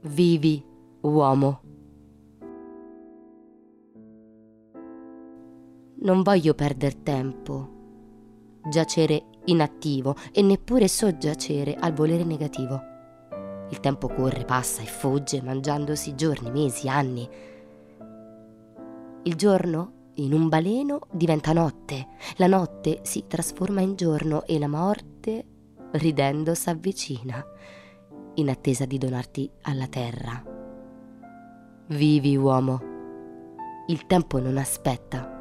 Vivi, uomo. Non voglio perder tempo, giacere inattivo e neppure soggiacere al volere negativo. Il tempo corre, passa e fugge, mangiandosi giorni, mesi, anni. Il giorno, in un baleno, diventa notte. La notte si trasforma in giorno e la morte, ridendo, s'avvicina, in attesa di donarti alla terra. Vivi, uomo. Il tempo non aspetta.